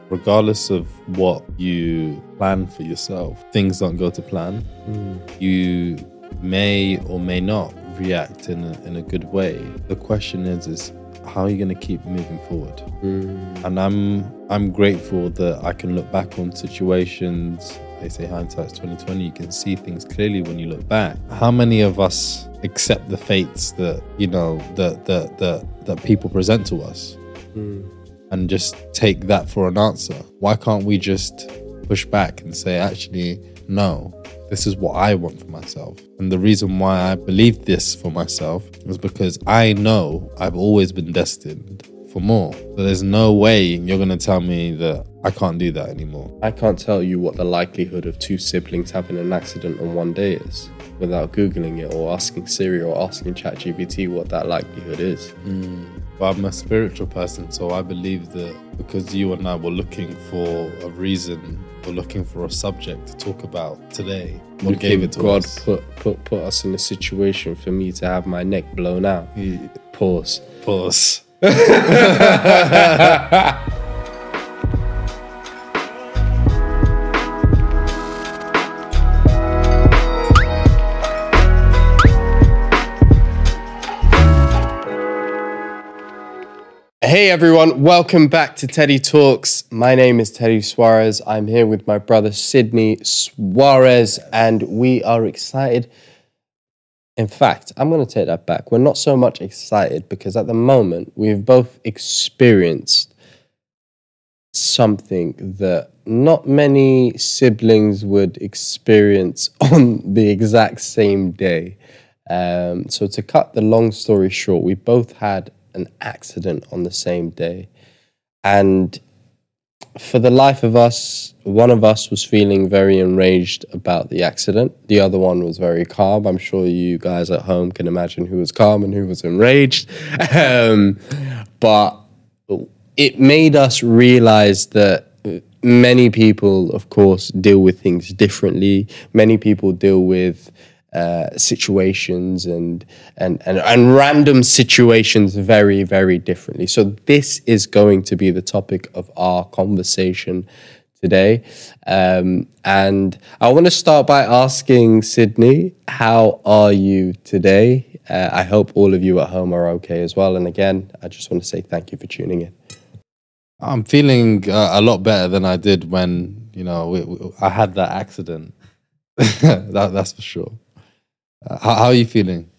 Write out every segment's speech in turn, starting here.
regardless of what you plan for yourself, things don't go to plan. You may or may not react in a good way. The question is how are you going to keep moving forward? And I'm grateful that I can look back on situations. They say hindsight's 2020. You can see things clearly when you look back. How many of us accept the fates that that people present to us and just take that for an answer? Why can't we just push back and say, actually, no, this is what I want for myself? And the reason why I believe this for myself is because I know I've always been destined for more. So there's no way you're going to tell me that I can't do that anymore. I can't tell you what the likelihood of two siblings having an accident on one day is without Googling it or asking Siri or asking ChatGPT what that likelihood is. But I'm a spiritual person, so I believe that because you and I were looking for a reason, or looking for a subject to talk about today, God gave it to God us. put us in a situation for me to have my neck blown out. Pause. Hey everyone, welcome back to Teddy Talks. My name is Teddy Suarez. I'm here with my brother Sydney Suarez, and we are excited. In fact, I'm going to take that back. We're not so much excited because at the moment we've both experienced something that not many siblings would experience on the exact same day. So to cut the long story short, we both had an accident on the same day. And for the life of us, one of us was feeling very enraged about the accident. The other one was very calm. I'm sure you guys at home can imagine who was calm and who was enraged. But it made us realize that many people, of course, deal with things differently. Many people deal with situations and random situations very, very differently. So this is going to be the topic of our conversation today. And I want to start by asking Sydney, how are you today? I hope all of you at home are okay as well. And again, I just want to say thank you for tuning in. I'm feeling a lot better than I did when, I had that accident. That's for sure. How are you feeling?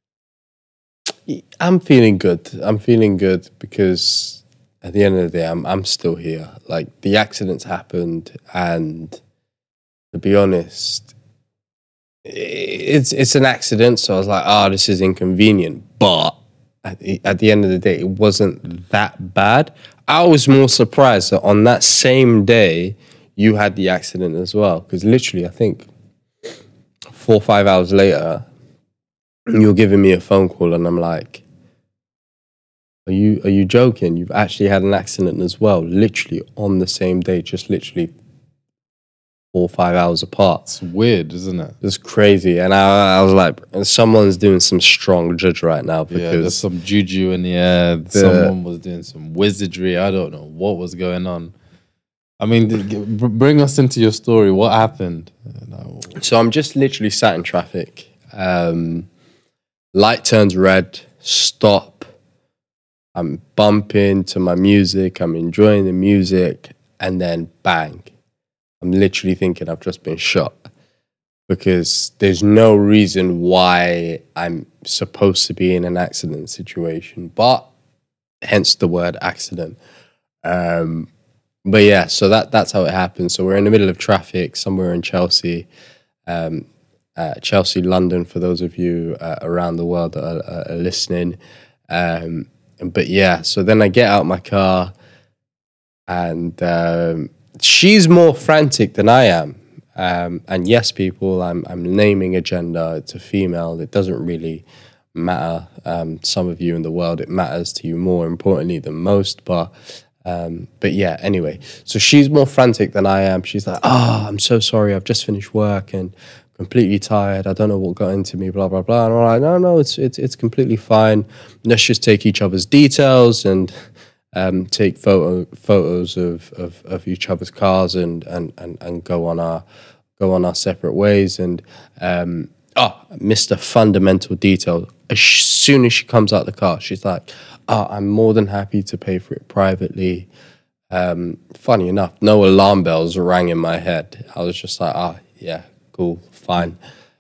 I'm feeling good. I'm feeling good because at the end of the day, I'm still here. Like, the accidents happened, and to be honest, it's an accident. So I was like, this is inconvenient. But at the end of the day, it wasn't that bad. I was more surprised that on that same day, you had the accident as well. Because literally, I think 4 or 5 hours later, you're giving me a phone call and I'm like, are you joking? You've actually had an accident as well, literally on the same day, just literally 4 or 5 hours apart. It's weird, isn't it? It's crazy. And I was like, someone's doing some strong judge right now because there's some juju in the air. Someone was doing some wizardry. I don't know what was going on. I mean, bring us into your story. What happened? So I'm just literally sat in traffic. Light turns red, stop. I'm bumping to my music. I'm enjoying the music. And then bang. I'm literally thinking I've just been shot. Because there's no reason why I'm supposed to be in an accident situation. But hence the word accident. But yeah, so that's how it happened. So we're in the middle of traffic somewhere in Chelsea, London, for those of you around the world that are listening. But yeah, so then I get out my car and she's more frantic than I am. And yes, people, I'm naming a gender. It's a female. It doesn't really matter. Some of you in the world, it matters to you more importantly than most, but yeah, anyway, so she's more frantic than I am. She's like, I'm so sorry. I've just finished work and completely tired. I don't know what got into me, blah, blah, blah. And I'm like, no, it's completely fine. Let's just take each other's details and take photos of each other's cars and go on our separate ways. And missed a fundamental detail. As soon as she comes out the car, she's like, I'm more than happy to pay for it privately. Funny enough, no alarm bells rang in my head. I was just like, yeah, cool, fine.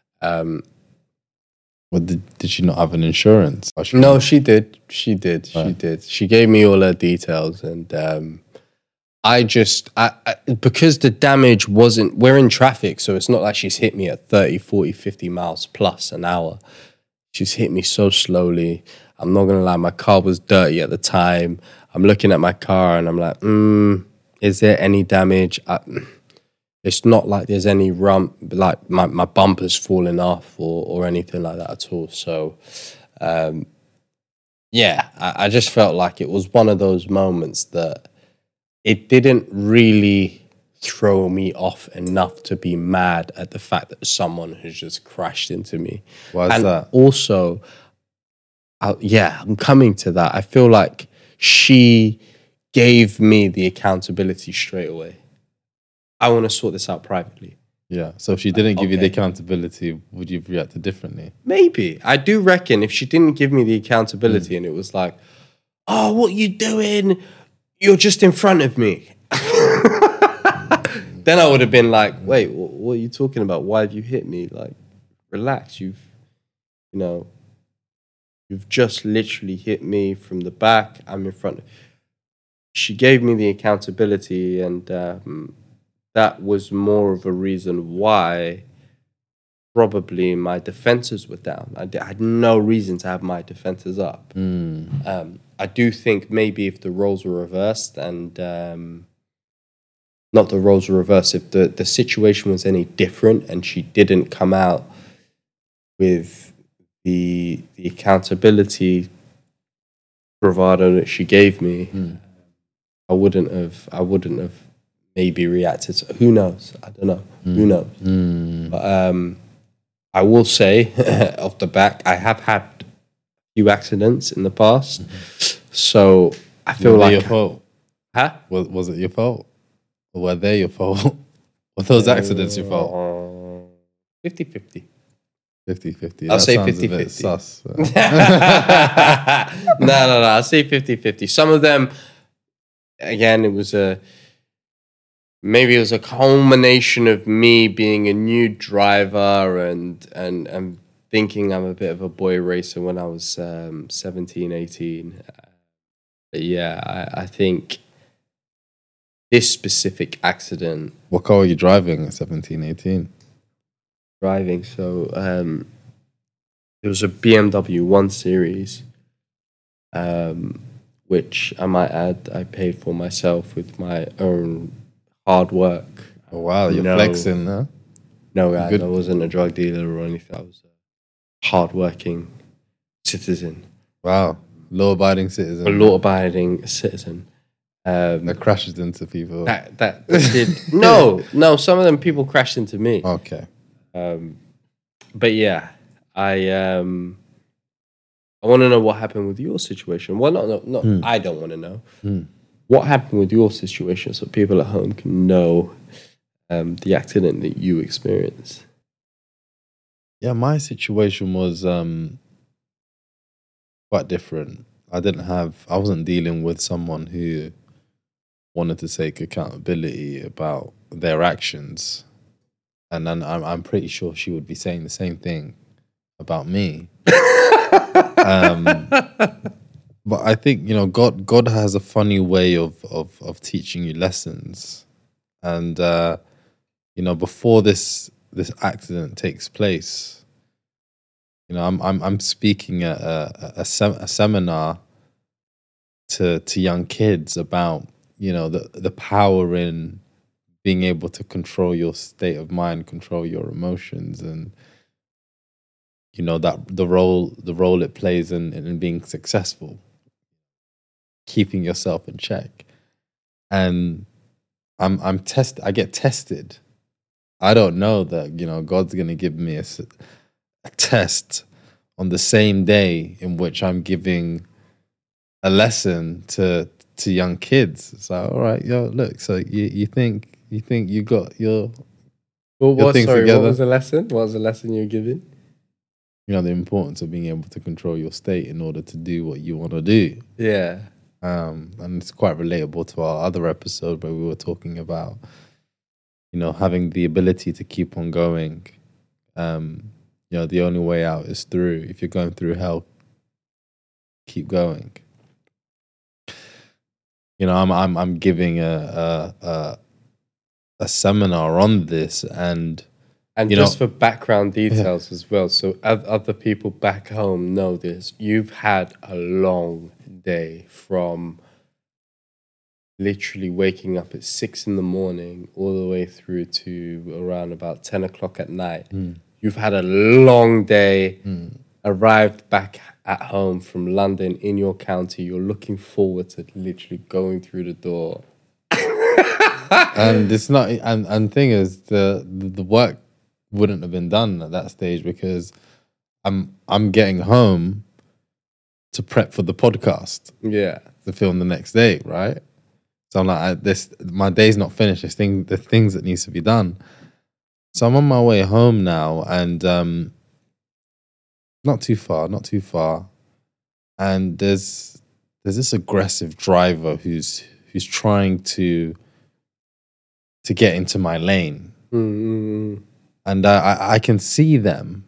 Did she not have an insurance? No, she did. She did. Right. She did. She gave me all her details, and I because the damage wasn't. We're in traffic, so it's not like she's hit me at 30, 40, 50 miles plus an hour. She's hit me so slowly. I'm not gonna lie. My car was dirty at the time. I'm looking at my car, and I'm like, is there any damage? It's not like there's any rump, like my bumper's falling off or anything like that at all. So, I just felt like it was one of those moments that it didn't really throw me off enough to be mad at the fact that someone has just crashed into me. Why is that? Also, I'm coming to that. I feel like she gave me the accountability straight away. I want to sort this out privately. Yeah. So if she didn't give you the Okay. accountability, would you have reacted differently? Maybe. I do reckon if she didn't give me the accountability and it was like, oh, what you doing? You're just in front of me. Then I would have been like, wait, what are you talking about? Why have you hit me? Like, relax. You've just literally hit me from the back. I'm in front. She gave me the accountability, and that was more of a reason why probably my defenses were down. I had no reason to have my defenses up. I do think maybe if the roles were reversed and not the roles were reversed, if the situation was any different and she didn't come out with the accountability bravado that she gave me, I wouldn't have maybe reacted. So who knows? I don't know. Who knows? But I will say off the back, I have had a few accidents in the past. So I feel Was it like... your fault? Huh? Was it your fault? Or were they your fault? Were those accidents your fault? 50-50. 50-50. I'll That say sounds a bit 50-50. sus. No. I'll say 50-50. Some of them, again, it was maybe it was a culmination of me being a new driver and thinking I'm a bit of a boy racer when I was 17, 18. I think this specific accident... What car were you driving at 17, 18? Driving, so it was a BMW 1 Series, which I might add I paid for myself with my own hard work. Oh, wow. You're flexing, huh? No, guys, Good. I wasn't a drug dealer or anything. I was a hard-working citizen, Wow. Law-abiding citizen. a law-abiding citizen. That crashes into people. That did no. Some of them people crashed into me. Okay. But yeah, I want to know what happened with your situation. Well, not I don't want to know. What happened with your situation so people at home can know the accident that you experienced. Yeah, my situation was quite different. I wasn't dealing with someone who wanted to take accountability about their actions. And then I'm pretty sure she would be saying the same thing about me. But I think, God has a funny way of teaching you lessons. And, before this accident takes place, I'm speaking at a seminar to young kids about, the power in being able to control your state of mind, control your emotions, and that the role it plays in being successful, keeping yourself in check. And I get tested. I don't know that God's gonna give me a test on the same day in which I'm giving a lesson to to young kids. It's like, all right, yo, look. So you think you got your things together? What was the lesson? What was the lesson you were giving? You know, the importance of being able to control your state in order to do what you want to do. Yeah. And it's quite relatable to our other episode where we were talking about, you know, having the ability to keep on going. You know, the only way out is through. If you're going through hell, keep going. You know, I'm giving a seminar on this, and just for background details as well, so other people back home know this. You've had a long day from literally waking up at 6 a.m. all the way through to around about 10 o'clock at night. You've had a long day, arrived back at home from London in your county. You're looking forward to literally going through the door. And it's not, and thing is, the work wouldn't have been done at that stage because I'm getting home to prep for the podcast. Yeah. To film the next day, right? So I'm like, my day's not finished. There's things that needs to be done. So I'm on my way home now, and not too far. And there's this aggressive driver who's trying to get into my lane. And I can see them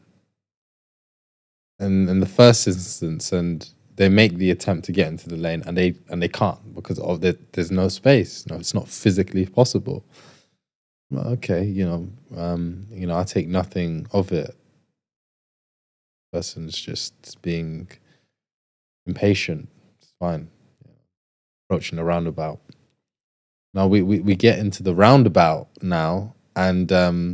in the first instance, and they make the attempt to get into the lane, and they can't because there's no space. No, it's not physically possible. Well, okay, I take nothing of it. Person's just being impatient. It's fine. Approaching the roundabout. Now we get into the roundabout now, and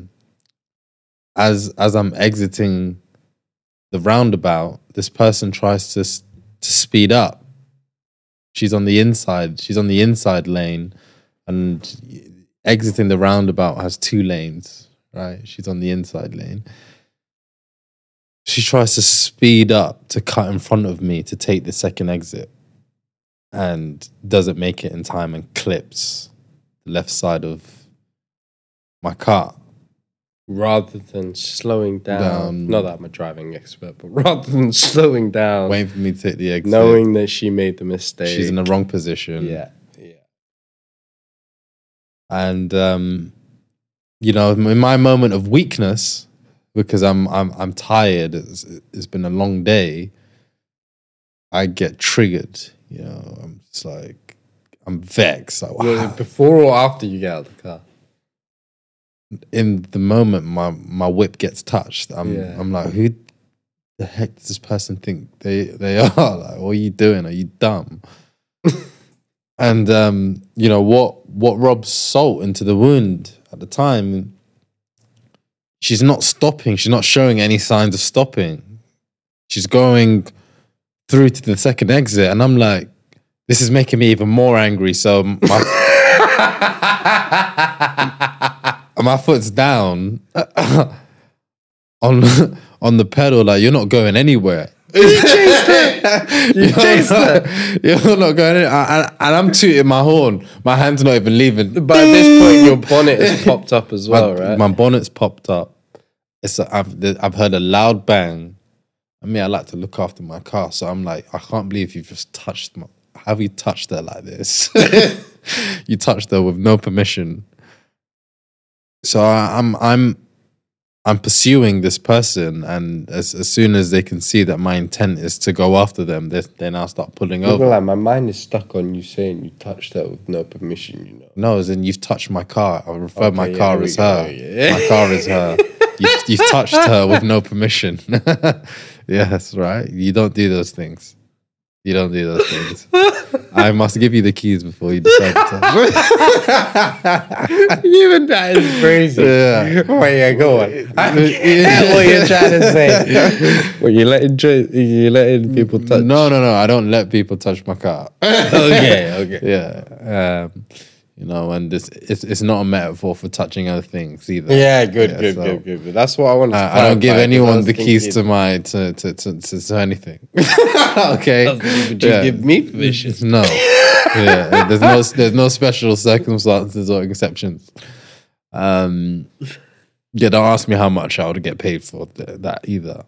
as I'm exiting the roundabout, this person tries to speed up. She's on the inside lane, and exiting the roundabout has 2 lanes, right? She's on the inside lane. She tries to speed up to cut in front of me to take the second exit, and doesn't make it in time and clips the left side of my car. Rather than slowing down, not that I'm a driving expert, but rather than slowing down, waiting for me to take the exit, knowing that she made the mistake, she's in the wrong position. Yeah. And in my moment of weakness, because I'm tired, it's been a long day, I get triggered. I'm just like, I'm vexed. Like, wow. Before or after you get out of the car? In the moment, my whip gets touched. I'm like, who the heck does this person think they are? Like, what are you doing? Are you dumb? And what rubs salt into the wound at the time? She's not stopping. She's not showing any signs of stopping. She's going through to the second exit, and I'm like, this is making me even more angry. So my foot's down on the pedal, like, you're not going anywhere. You chased it. You chased it. You're not going anywhere. And I'm tooting my horn. My hand's not even leaving. But at this point, your bonnet has popped up as well, right? My bonnet's popped up. I've heard a loud bang. I mean, I like to look after my car, so I'm like, I can't believe you've just touched have you touched her like this? You touched her with no permission. So I'm pursuing this person, and as soon as they can see that my intent is to go after them, they now start pulling over. Like, my mind is stuck on you saying you touched her with no permission. No, as in, you've touched my car. I refer my car as her. Yeah. My car is her. You've touched her with no permission. Yes, right. You don't do those things. You don't do those things. I must give you the keys before you decide to. Even that is crazy. Yeah. Wait, yeah, go on. I get what you're trying to say. Well, you letting people touch? No. I don't let people touch my car. Okay. Yeah. And it's not a metaphor for touching other things either. Yeah, good. That's what I want to clarify. I don't give anyone the keys to anything. Okay. Would you give me permission? No. Yeah, there's no special circumstances or exceptions. Yeah, don't ask me how much I would get paid for that either.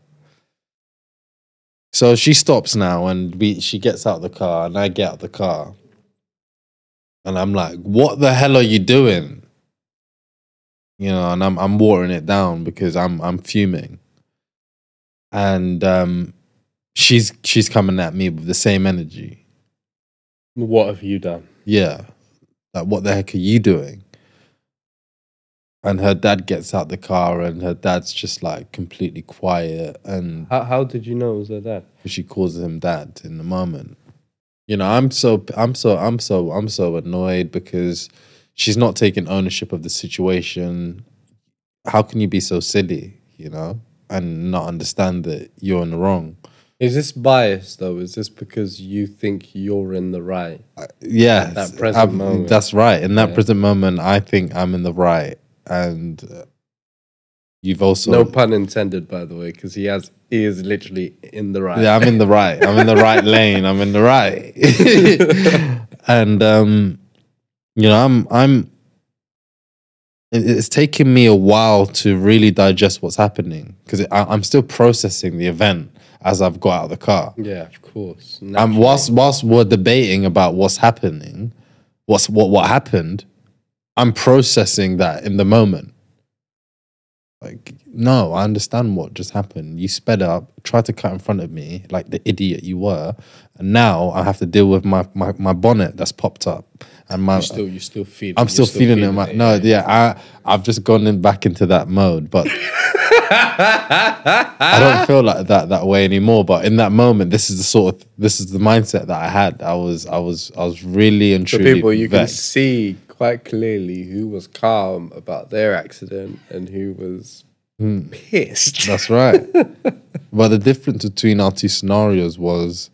So she stops now, and she gets out the car, and I get out the car, and I'm like, "What the hell are you doing?" You know, and I'm watering it down because I'm fuming, and she's coming at me with the same energy. What have you done? Yeah, like what the heck are you doing? And her dad gets out the car, and her dad's just like completely quiet. And How did you know it was her dad? she calls him dad in the moment. You know, I'm so annoyed because she's not taking ownership of the situation. How can you be so silly, you know, and not understand that you're in the wrong? Is this bias though? Is this because you think you're in the right? Yeah, That present moment. That's right. In that Yeah. present moment, I think I'm in the right, and you've also No pun intended, by the way, because he is literally in the right. Yeah, I'm in the right. I'm in the right lane. I'm in the right. And you know, it's taken me a while to really digest what's happening because I'm still processing the event as I've got out of the car. Yeah, of course. Whilst we're debating about what's happening, what happened, I'm processing that in the moment. Like, no, I understand what just happened. You sped up, tried to cut in front of me like the idiot you were, and now I have to deal with my bonnet that's popped up. And you still feel. I'm still feeling it. I've just gone back into that mode, but I don't feel like that way anymore. But in that moment, this is the mindset that I had. I was really and For truly people, you can vexed. see quite clearly who was calm about their accident and who was pissed. That's right. But the difference between our two scenarios was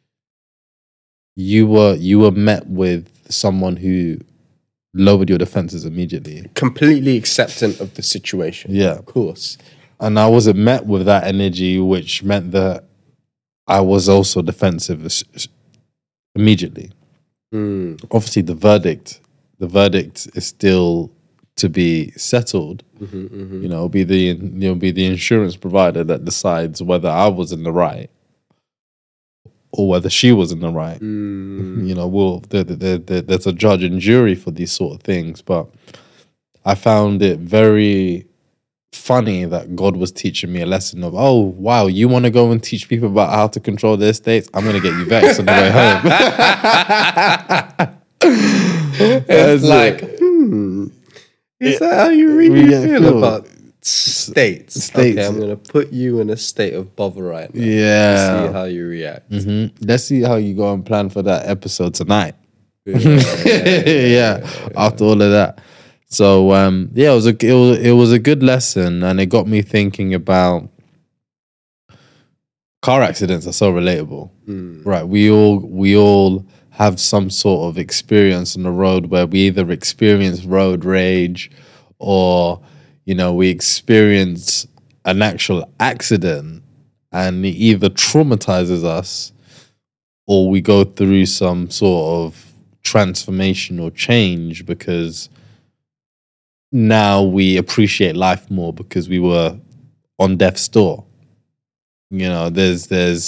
you were met with someone who lowered your defenses immediately. Completely acceptant of the situation. Yeah. Of course. And I wasn't met with that energy, which meant that I was also defensive immediately. Obviously, the verdict is still to be settled. You know, it'll be the insurance provider that decides whether I was in the right or whether she was in the right. You know, there's a judge and jury for these sort of things. But I found it very funny that God was teaching me a lesson of, oh, wow, you want to go and teach people about how to control their estates? I'm going to get you vexed on the way home. It's like, is that how you really feel about states? Okay, I'm going to put you in a state of bother right now. Yeah. See how you react. Let's see how you go and plan for that episode tonight. Yeah. After all of that. So it was a good lesson, and it got me thinking about car accidents are so relatable. Right. We all have some sort of experience on the road where we either experience road rage or, you know, we experience an actual accident and it either traumatizes us or we go through some sort of transformation or change because now we appreciate life more because we were on death's door. You know, there's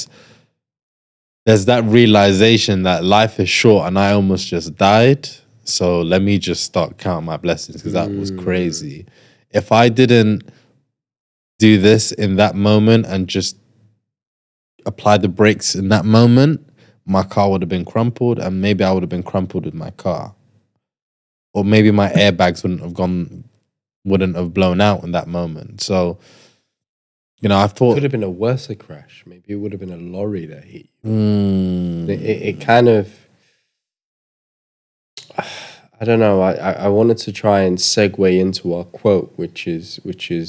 that realization that life is short and I almost just died. So let me just start counting my blessings because that was crazy. If I didn't do this in that moment and just apply the brakes in that moment, my car would have been crumpled and maybe I would have been crumpled with my car. Or maybe my airbags wouldn't have blown out in that moment. So, you know, I thought... It could have been a worse crash. Maybe it would have been a lorry that hit you. It kind of... I don't know. I wanted to try and segue into our quote, which is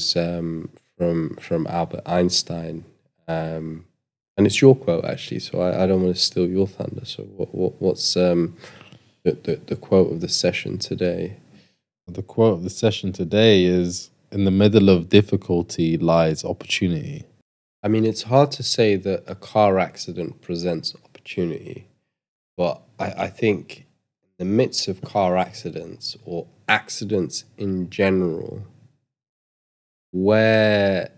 from Albert Einstein. And it's your quote, actually, so I don't want to steal your thunder. So what's the quote of the session today? The quote of the session today is, in the middle of difficulty lies opportunity. I mean, it's hard to say that a car accident presents opportunity, but I think the midst of car accidents or accidents in general, where,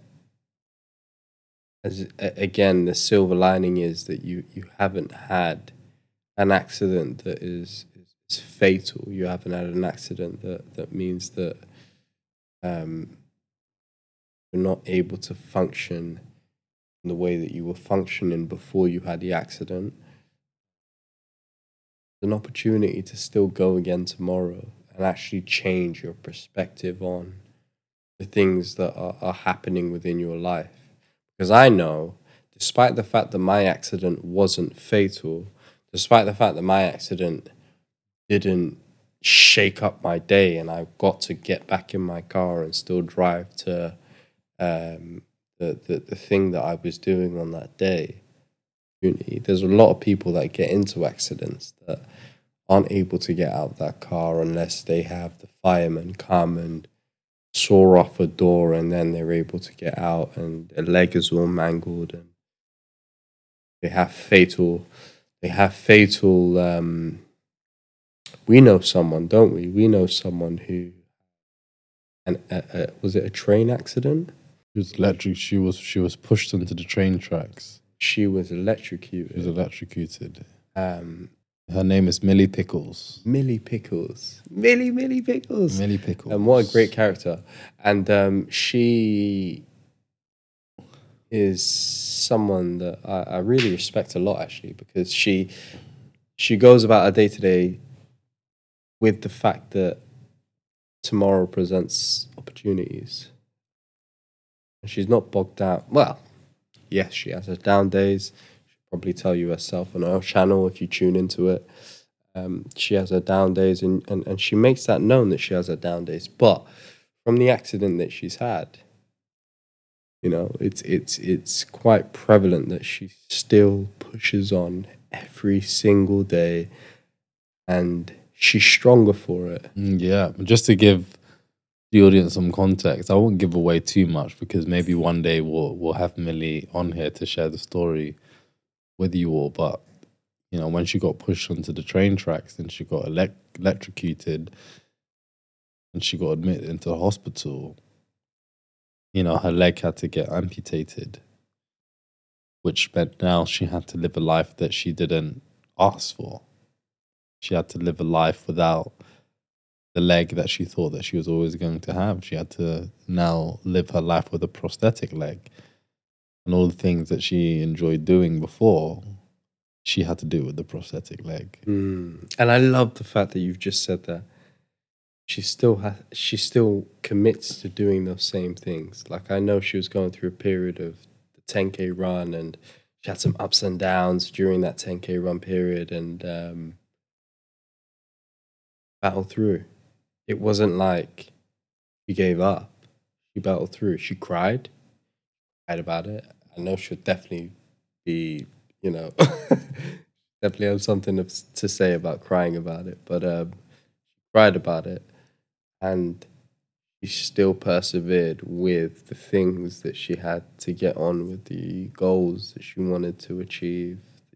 again, the silver lining is that you haven't had an accident that is fatal. You haven't had an accident that means that you're not able to function in the way that you were functioning before you had the accident. An opportunity to still go again tomorrow and actually change your perspective on the things that are happening within your life. Because I know, despite the fact that my accident wasn't fatal, despite the fact that my accident didn't shake up my day and I got to get back in my car and still drive to the thing that I was doing on that day. There's a lot of people that get into accidents that aren't able to get out of that car unless they have the fireman come and saw off a door, and then they're able to get out, and their leg is all mangled, and they have fatal. We know someone, don't we? We know someone who, and was it a train accident? She was electric. She was pushed into the train tracks. She was electrocuted. She was electrocuted. Her name is Millie Pickles. Millie Pickles. Millie Pickles. Millie Pickles. And what a great character. And she is someone that I really respect a lot, actually, because she goes about her day-to-day with the fact that tomorrow presents opportunities. And she's not bogged down. Well, yes, she has her down days. She'll probably tell you herself on her channel if you tune into it. She has her down days, and she makes that known that she has her down days. But from the accident that she's had, you know, it's quite prevalent that she still pushes on every single day, and she's stronger for it. Yeah, just to give the audience some context, I won't give away too much because maybe one day we'll have Millie on here to share the story with you all. But you know, when she got pushed onto the train tracks and she got electrocuted and she got admitted into the hospital, you know, her leg had to get amputated, which meant now she had to live a life that she didn't ask for. She had to live a life without the leg that she thought that she was always going to have. She had to now live her life with a prosthetic leg. And all the things that she enjoyed doing before, she had to do with the prosthetic leg. And I love the fact that you've just said that. She still commits to doing those same things. Like, I know she was going through a period of the 10K run, and she had some ups and downs during that 10K run period, and battled through. It wasn't like she gave up. She battled through. She cried about it. I know she'll definitely be, you know, definitely have something to say about crying about it. But she cried about it, and she still persevered with the things that she had to get on with, the goals that she wanted to achieve.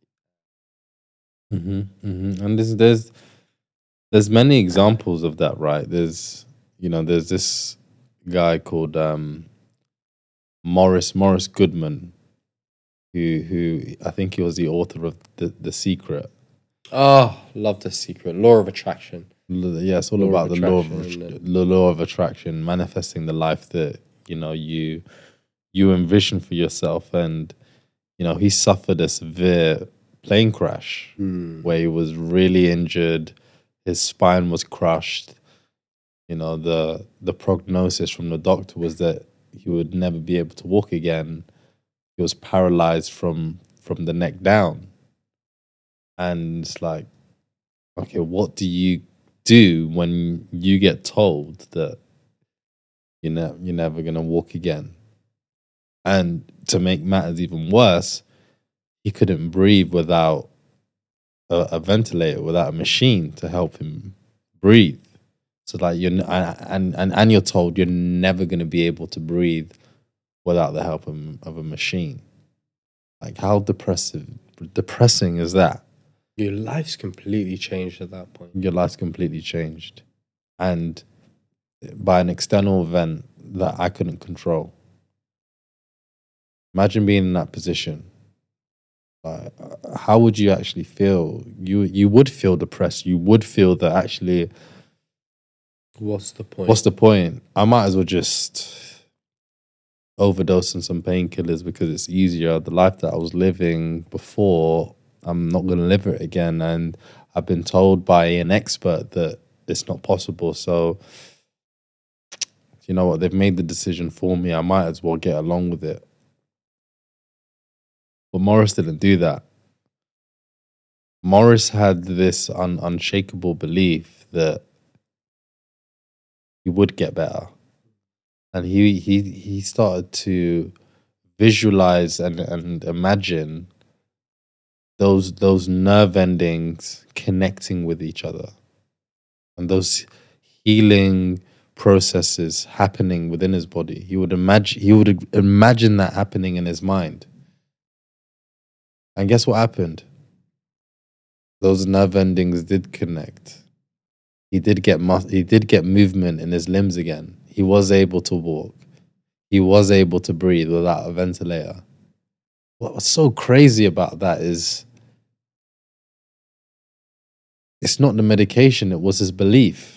And there's many examples of that, right? There's this guy called Morris Goodman, who I think he was the author of The Secret. Oh, love The Secret. Law of Attraction. Yeah, it's all about the law of attraction, manifesting the life that you envision for yourself. And he suffered a severe plane crash where he was really injured. His spine was crushed. The prognosis from the doctor was that he would never be able to walk again. He was paralyzed from the neck down. And it's like, okay, what do you do when you get told that you're never going to walk again? And to make matters even worse, he couldn't breathe without a ventilator, without a machine to help him breathe. So like and you're told you're never going to be able to breathe without the help of a machine. Like, how depressing is that? Your life's completely changed at that point. Your life's completely changed. And by an external event that I couldn't control. Imagine being in that position. How would you actually feel? You would feel depressed. You would feel that actually, What's the point? what's the point? I might as well just overdose on some painkillers because it's easier. The life that I was living before, I'm not going to live it again. And I've been told by an expert that it's not possible. So, you know what? They've made the decision for me. I might as well get along with it. But Morris didn't do that. Morris had this unshakable belief that he would get better. And he started to visualize and imagine those nerve endings connecting with each other. And those healing processes happening within his body. He would imagine that happening in his mind. And guess what happened? Those nerve endings did connect. He did get movement in his limbs again. He was able to walk. He was able to breathe without a ventilator. What's so crazy about that is it's not the medication, it was his belief.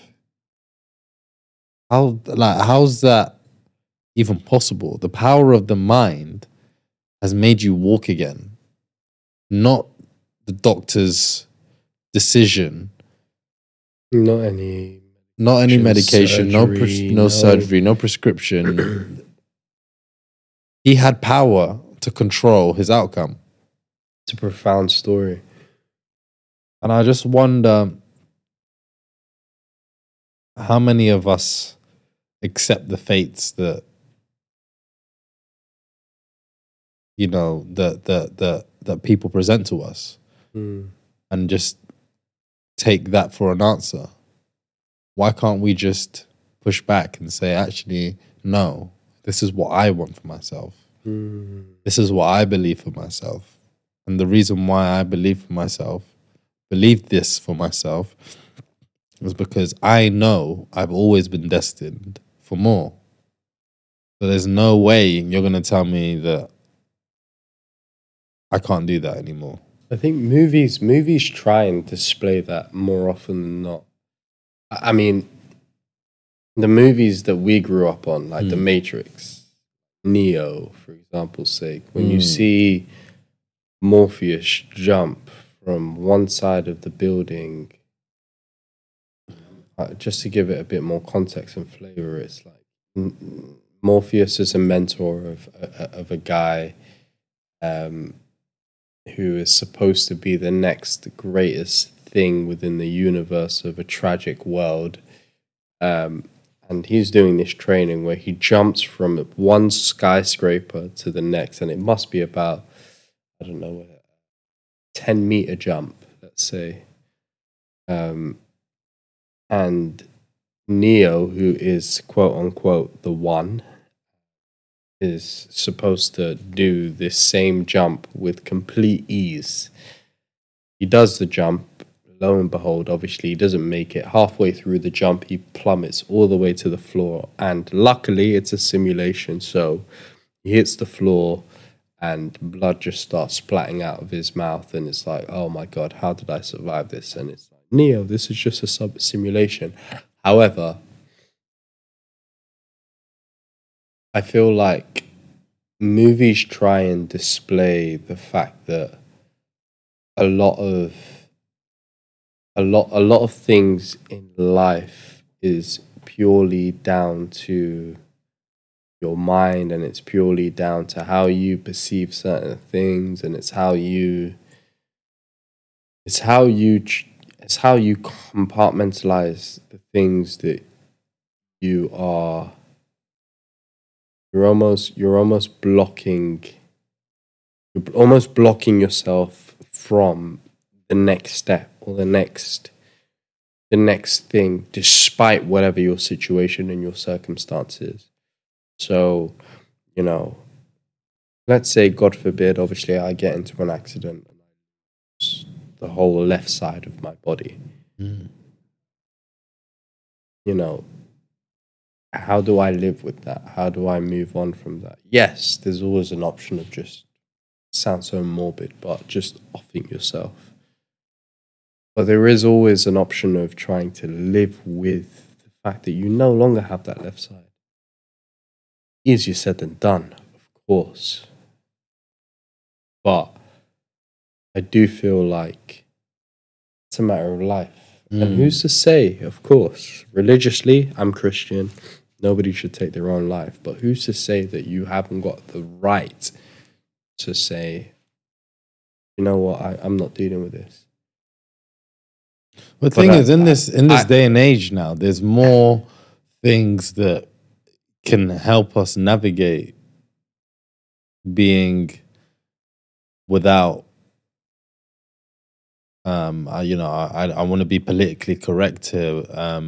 How's that even possible? The power of the mind has made you walk again. Not the doctor's decision. Not any medication, surgery, no surgery, no prescription. He had power to control his outcome. It's a profound story. And I just wonder how many of us accept the fates that, you know, that people present to us and just take that for an answer. Why can't we just push back and say, actually, no, this is what I want for myself. This is what I believe for myself. And the reason why I believe this for myself is because I know I've always been destined for more. So there's no way you're going to tell me that I can't do that anymore. I think movies try and display that more often than not. I mean, the movies that we grew up on, like The Matrix, Neo, for example's sake, when you see Morpheus jump from one side of the building, just to give it a bit more context and flavor, it's like Morpheus is a mentor of a guy who is supposed to be the next greatest thing within the universe of a tragic world. And he's doing this training where he jumps from one skyscraper to the next, and it must be about, I don't know, 10-meter jump, let's say. And Neo, who is quote unquote the one, is supposed to do this same jump with complete ease. He does the jump. Lo and behold, obviously, he doesn't make it. Halfway through the jump, he plummets all the way to the floor. And luckily, it's a simulation, so he hits the floor and blood just starts splatting out of his mouth. And it's like, oh my God, how did I survive this? And it's like, Neo, this is just a simulation. However, I feel like movies try and display the fact that a lot of things in life is purely down to your mind, and it's purely down to how you perceive certain things, and it's how you compartmentalize the things that you are. You're almost blocking yourself from the next step or the next thing, despite whatever your situation and your circumstances. So, you know, let's say, God forbid, obviously I get into an accident and the whole left side of my body. You know, how do I live with that? How do I move on from that? Yes, there's always an option of just, sounds so morbid, but just offing yourself. But there is always an option of trying to live with the fact that you no longer have that left side. Easier said than done, of course. But I do feel like it's a matter of life. And who's to say, of course, religiously, I'm Christian. Nobody should take their own life. But who's to say that you haven't got the right to say, you know what, I'm not dealing with this. The thing is, in this day and age now, there's more things that can help us navigate being without. I want to be politically correct here.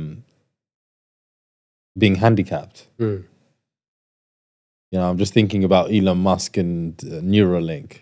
Being handicapped. You know, I'm just thinking about Elon Musk and Neuralink.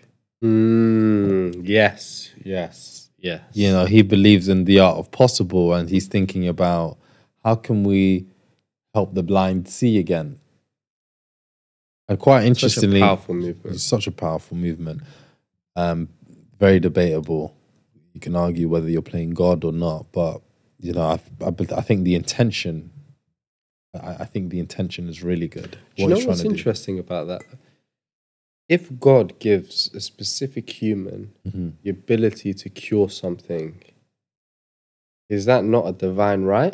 Yes. You know, he believes in the art of possible, and he's thinking about how can we help the blind see again. And quite interestingly, such a powerful movement. Very debatable. You can argue whether you're playing God or not, but you know, I think the intention. I think the intention is really good. Do you know what's interesting about that? If God gives a specific human the ability to cure something, is that not a divine right?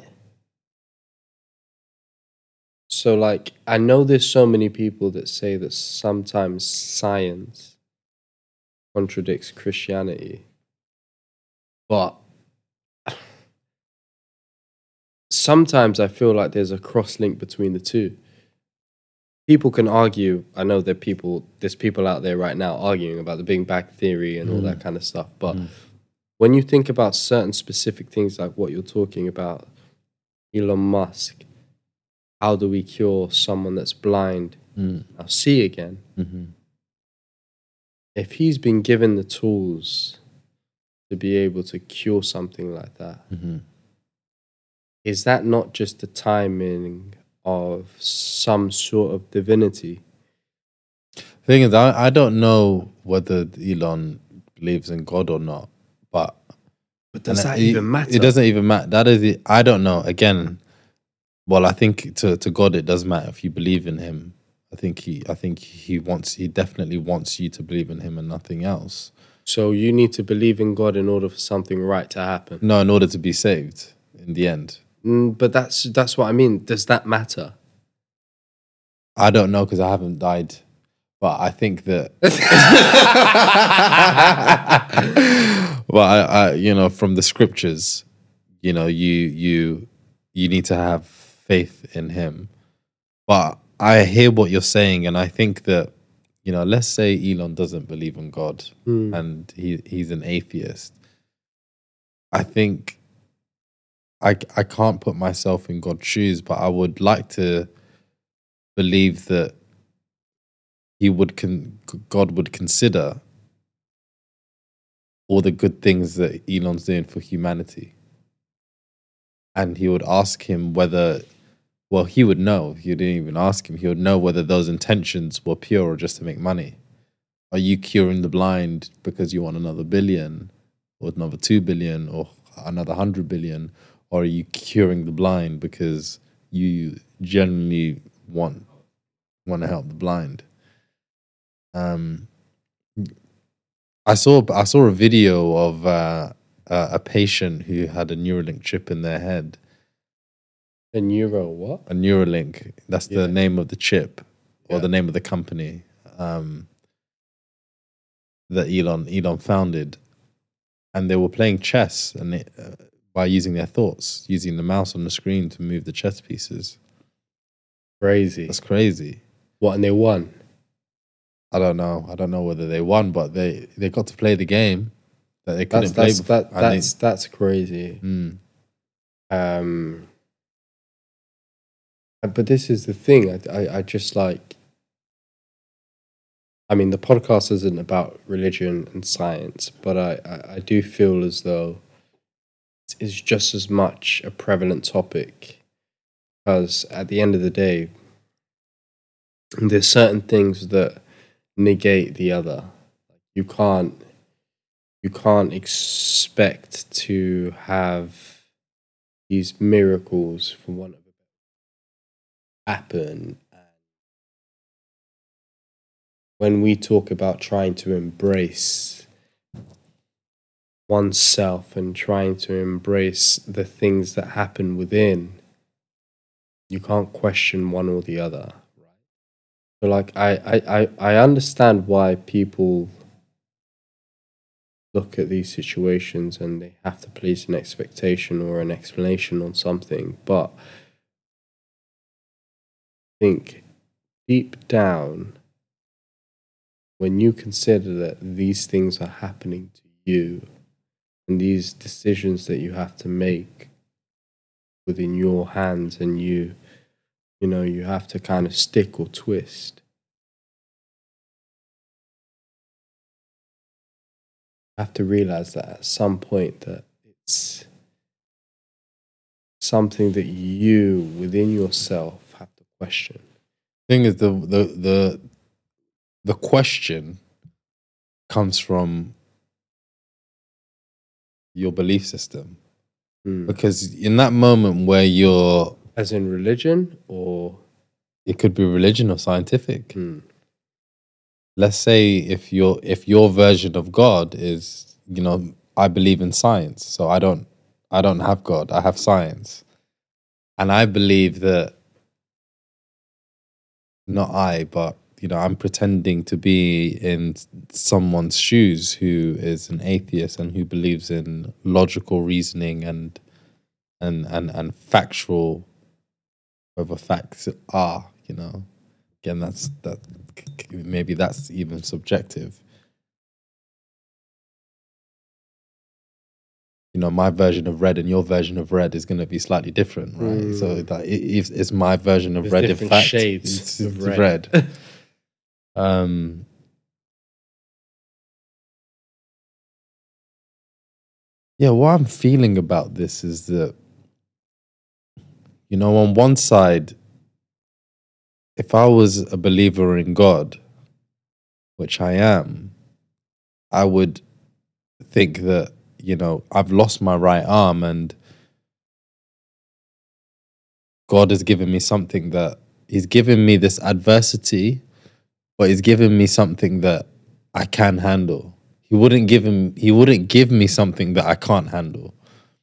So, like, I know there's so many people that say that sometimes science contradicts Christianity, but sometimes I feel like there's a cross link between the two. People can argue. I know there's people out there right now arguing about the Big Bang Theory and all that kind of stuff. But when you think about certain specific things like what you're talking about, Elon Musk, how do we cure someone that's blind now see again? If he's been given the tools to be able to cure something like that, is that not just the timing of some sort of divinity? Thing is, I don't know whether Elon believes in God or not, but does that even matter? It doesn't even matter. That is it. I don't know. Again, well, I think to God it does matter if you believe in Him. I think he definitely wants you to believe in Him and nothing else. So you need to believe in God in order for something right to happen. No, in order to be saved in the end. But that's what I mean. Does that matter? I don't know because I haven't died, but I think that. Well, I you know, from the scriptures, you know, you need to have faith in Him. But I hear what you're saying, and I think that, you know, let's say Elon doesn't believe in God and he's an atheist. I think. I can't put myself in God's shoes, but I would like to believe that God would consider all the good things that Elon's doing for humanity. And he would ask him whether, well, he would know. He didn't even ask him. He would know whether those intentions were pure or just to make money. Are you curing the blind because you want another billion or another 2 billion or another 100 billion? Or are you curing the blind because you genuinely want to help the blind? I saw a video of a patient who had a Neuralink chip in their head. A what? A Neuralink. That's the name of the chip or the name of the company that Elon founded, and they were playing chess and by using their thoughts, using the mouse on the screen to move the chess pieces. Crazy. That's crazy. What, and they won? I don't know. I don't know whether they won, but they got to play the game that they couldn't play before. That's crazy. But this is the thing. I just like. I mean, the podcast isn't about religion and science, but I do feel as though it's just as much a prevalent topic because at the end of the day, there's certain things that negate the other. You can't expect to have these miracles for one of it happen. When we talk about trying to embrace oneself and trying to embrace the things that happen within, you can't question one or the other. So like I understand why people look at these situations and they have to place an expectation or an explanation on something, but I think deep down, when you consider that these things are happening to you and these decisions that you have to make within your hands and you have to kind of stick or twist, you have to realize that at some point that it's something that you within yourself have to question. Thing is, the question comes from your belief system. Because in that moment where you're... As in religion, or... It could be religion or scientific. Let's say if your version of God is, I believe in science, so I don't have God, I have science. And I believe that, not I, but I'm pretending to be in someone's shoes who is an atheist and who believes in logical reasoning and factual, whether facts are, again, that maybe that's even subjective. My version of red and your version of red is going to be slightly different, right? So that if it's my version of red, in fact, shades it's of red. Yeah, what I'm feeling about this is that, on one side, if I was a believer in God, which I am, I would think that, I've lost my right arm and God has given me something that He's given me this adversity, but He's given me something that I can handle. He wouldn't give me something that I can't handle.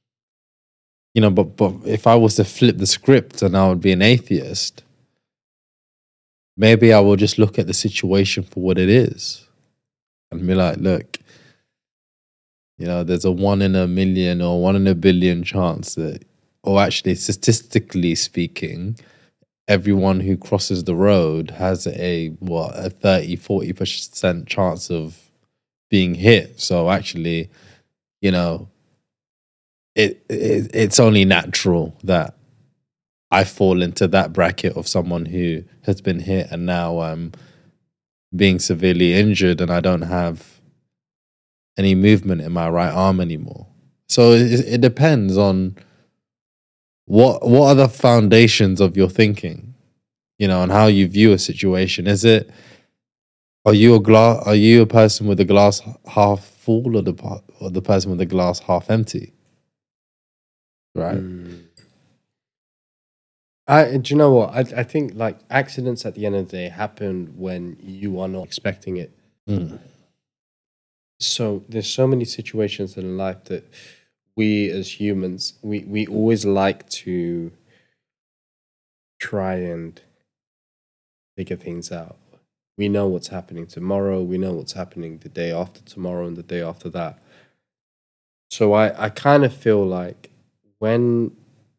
But if I was to flip the script and I would be an atheist, maybe I will just look at the situation for what it is and be like, look, there's a 1 in a million or 1 in a billion chance that, or actually statistically speaking, everyone who crosses the road has a 30-40% chance of being hit. So actually, it's only natural that I fall into that bracket of someone who has been hit and now I'm being severely injured and I don't have any movement in my right arm anymore. So it depends on what are the foundations of your thinking, and how you view a situation. Are you a person with the glass half full or the person with the glass half empty? Right. Do you know what? I think like accidents at the end of the day happen when you are not expecting it. So there's so many situations in life that we as humans, we always like to try and figure things out. We know what's happening tomorrow. We know what's happening the day after tomorrow and the day after that. So I kind of feel like when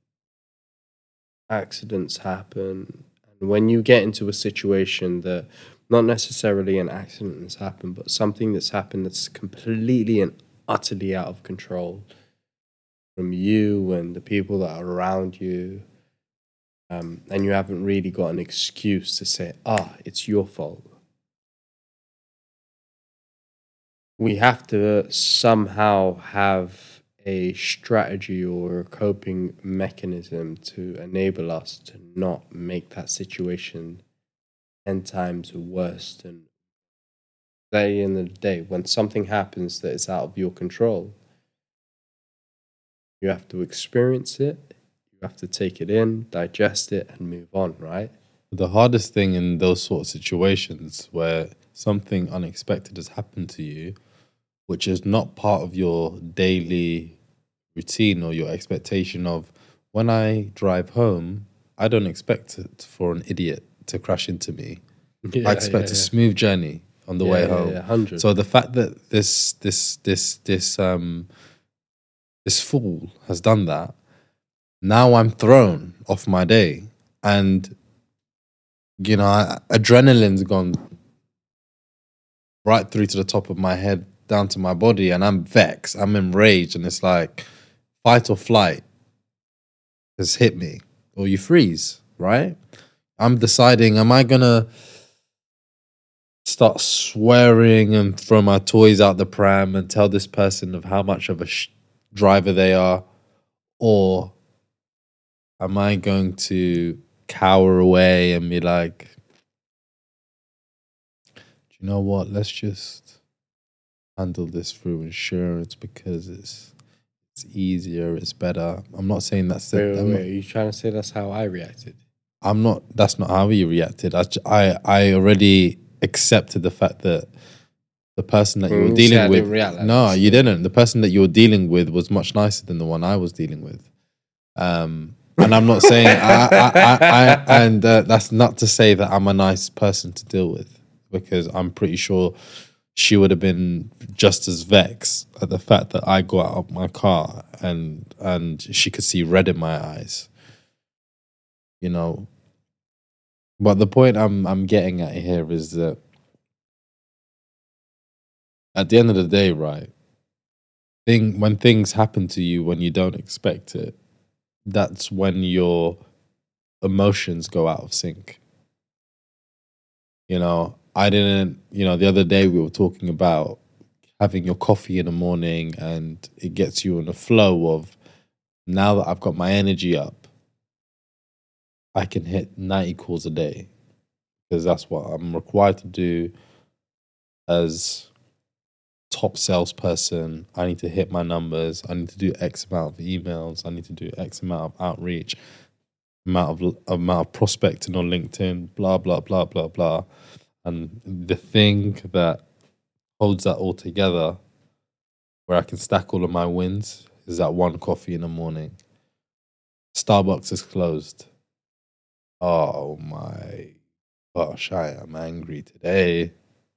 accidents happen and when you get into a situation that not necessarily an accident has happened, but something that's happened that's completely and utterly out of control from you and the people that are around you, and you haven't really got an excuse to say, it's your fault. we have to somehow have a strategy or a coping mechanism to enable us to not make that situation 10 times worse than at the end of the day. When something happens that is out of your control, you have to experience it, you have to take it in, digest it, and move on, right? The hardest thing in those sort of situations where something unexpected has happened to you, which is not part of your daily routine or your expectation of when I drive home, I don't expect it for an idiot to crash into me. I expect a smooth journey on the way home. 100. So the fact that this fool has done that, now I'm thrown off my day, and adrenaline's gone right through to the top of my head, down to my body, and I'm vexed, I'm enraged, and it's like fight or flight has hit me, or you freeze, right? I'm deciding, am I gonna start swearing and throw my toys out the pram and tell this person of how much of a driver they are, or am I going to cower away and be like, do you know what? Let's just handle this through insurance because it's easier, it's better. I'm not saying that's Wait, are you trying to say that's how I reacted? I'm not. That's not how you reacted. I already accepted the fact that the person that you were dealing with. No, you didn't. The person that you were dealing with was much nicer than the one I was dealing with. And I'm not saying that's not to say that I'm a nice person to deal with, because I'm pretty sure she would have been just as vexed at the fact that I got out of my car and she could see red in my eyes. But the point I'm getting at here is that at the end of the day, right, when things happen to you when you don't expect it, that's when your emotions go out of sync. I didn't, the other day we were talking about having your coffee in the morning and it gets you in a flow of, now that I've got my energy up, I can hit 90 calls a day, because that's what I'm required to do as top salesperson. I need to hit my numbers. I need to do X amount of emails. I need to do X amount of outreach, amount of prospecting on LinkedIn, blah, blah, blah, blah, blah. And the thing that holds that all together, where I can stack all of my wins, is that one coffee in the morning. Starbucks is closed. Oh my gosh, I am angry today.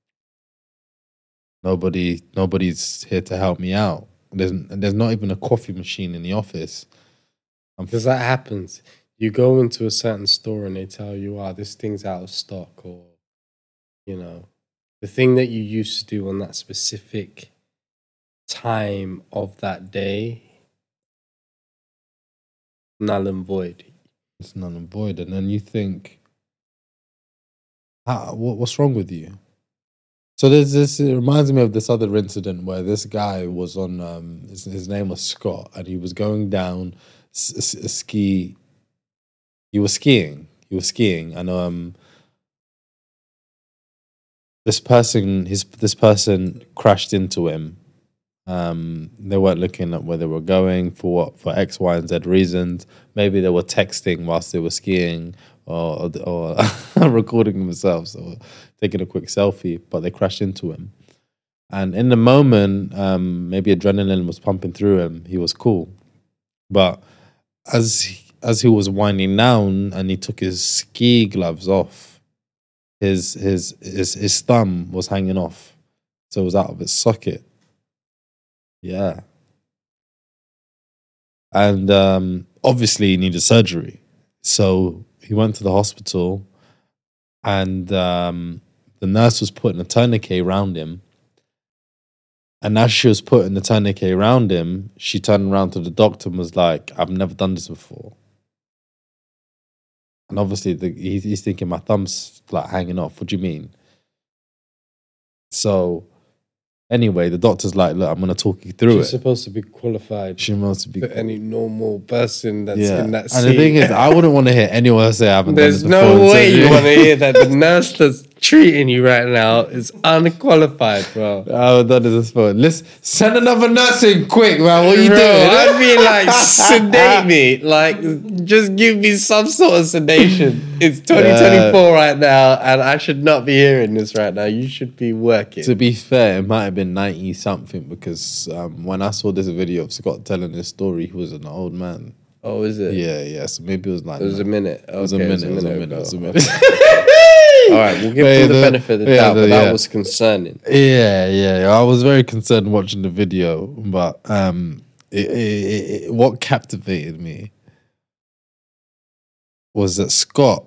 Nobody's here to help me out. There's not even a coffee machine in the office. Because that happens. You go into a certain store and they tell you, this thing's out of stock, or, the thing that you used to do on that specific time of that day, null and void. It's null and void. And then you think, what's wrong with you? So there's this. It reminds me of this other incident where this guy was on. His name was Scott, and he was going down a ski. He was skiing. And this person crashed into him. They weren't looking at where they were going for X, Y, and Z reasons. Maybe they were texting whilst they were skiing, or recording themselves, or taking a quick selfie, but they crashed into him. And in the moment, maybe adrenaline was pumping through him. He was cool. But as he was winding down and he took his ski gloves off, his thumb was hanging off. So it was out of its socket. Yeah. And obviously he needed surgery. So he went to the hospital, and the nurse was putting a tourniquet around him. And as she was putting the tourniquet around him, she turned around to the doctor and was like, I've never done this before. And obviously he's thinking, my thumb's like hanging off. What do you mean? So Anyway, the doctor's like, look, I'm going to talk you through She's it. supposed to be qualified She must be. for any normal person that's in that seat. And the thing is, I wouldn't want to hear anyone say I haven't There's done this no before. way you want to hear that. The nurse that's treating you right now is unqualified, bro. I haven't done this before. Let's send another nurse in quick, man. What are you Bro, doing? I'd be like, sedate me. Like, just give me some sort of sedation. It's 2024 right now, and I should not be hearing this right now. You should be working. To be fair, it might have been 90 something because when I saw this video of Scott telling this story, he was an old man. Oh, is it? Yeah. So maybe it was like It was a minute. Okay, It was a minute. All right, we'll give them the benefit of the doubt, but that was concerning. Yeah. I was very concerned watching the video, but what captivated me was that Scott,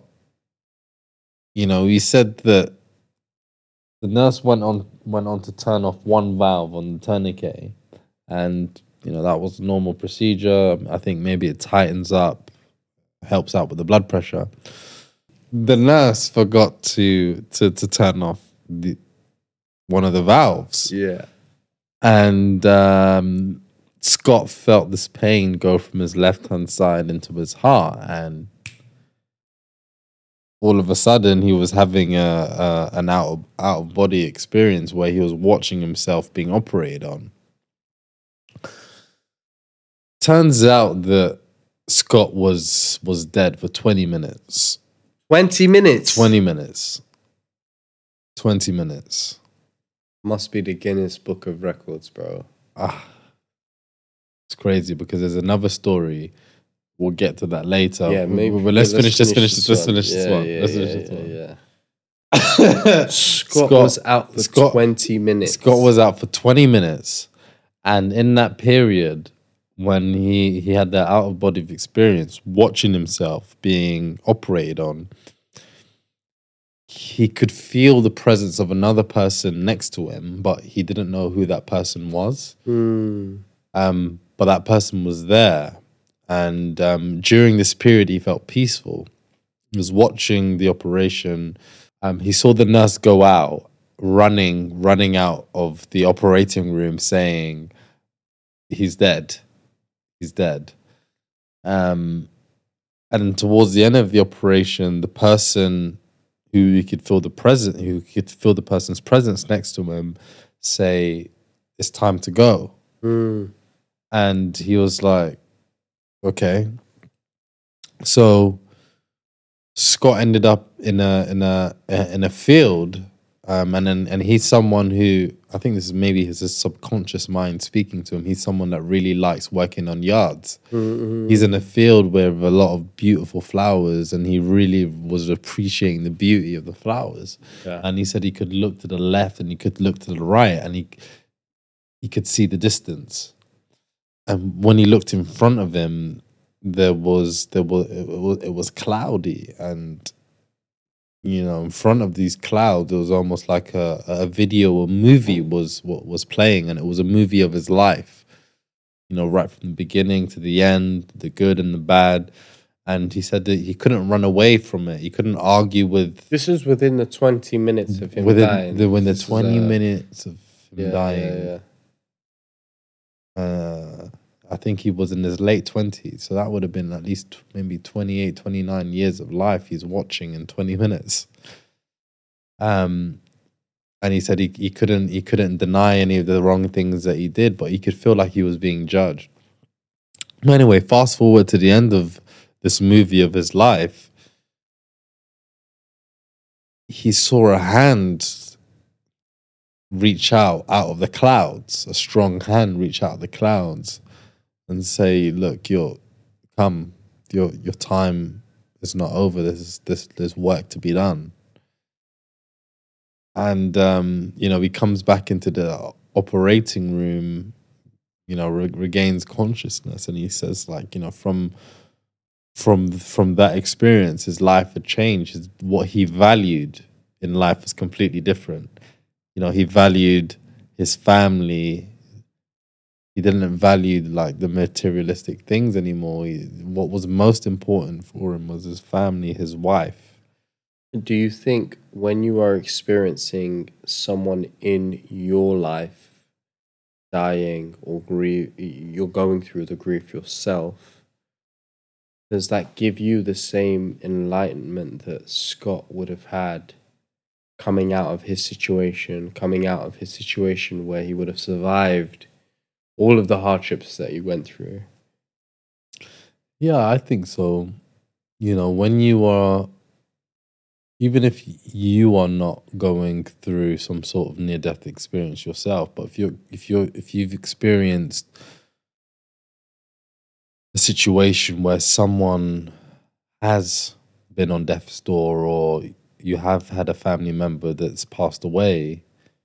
he said that the nurse went on to turn off one valve on the tourniquet, and that was a normal procedure. I think maybe it tightens up, helps out with the blood pressure. The nurse forgot to turn off one of the valves. Yeah. And Scott felt this pain go from his left-hand side into his heart, and all of a sudden he was having an out-of-body experience where he was watching himself being operated on. Turns out that Scott was dead for 20 minutes. 20 minutes? 20 minutes. 20 minutes. Must be the Guinness Book of Records, bro. It's crazy because there's another story. We'll get to that later. Yeah, maybe. But let's finish this one. Scott was out for 20 minutes. Scott was out for 20 minutes. And in that period, when he had that out-of-body experience, watching himself being operated on, he could feel the presence of another person next to him, but he didn't know who that person was. But that person was there. And during this period, he felt peaceful. He was watching the operation. He saw the nurse go out, running out of the operating room saying, he's dead. He's dead. And towards the end of the operation, the person who could feel the person's presence next to him say, it's time to go. And he was like, okay. So Scott ended up in a field, and he's someone who, I think this is maybe his subconscious mind speaking to him. He's someone that really likes working on yards. He's in a field with a lot of beautiful flowers, and he really was appreciating the beauty of the flowers. Yeah. And he said he could look to the left and he could look to the right, and he could see the distance. And when he looked in front of him, it was cloudy, and in front of these clouds, it was almost like a video, a movie was playing, and it was a movie of his life. Right from the beginning to the end, the good and the bad. And he said that he couldn't run away from it. He couldn't argue with. This is within the 20 minutes of him dying. Within the 20 minutes of him dying. I think he was in his late 20s. So that would have been at least maybe 28, 29 years of life he's watching in 20 minutes. And he said he couldn't deny any of the wrong things that he did, but he could feel like he was being judged. Anyway, fast forward to the end of this movie of his life. He saw a hand reach out of the clouds, a strong hand reach out of the clouds and say, look, your time is not over. There's work to be done. And he comes back into the operating room, regains consciousness, and he says, from that experience, his life had changed. What he valued in life was completely different. He valued his family. He didn't value the materialistic things anymore. What was most important for him was his family, his wife. Do you think when you are experiencing someone in your life dying or grief, you're going through the grief yourself, does that give you the same enlightenment that Scott would have had coming out of his situation where he would have survived all of the hardships that he went through? Yeah, I think so. When you are, even if you are not going through some sort of near death experience yourself, but if you've experienced a situation where someone has been on death's door, or you have had a family member that's passed away,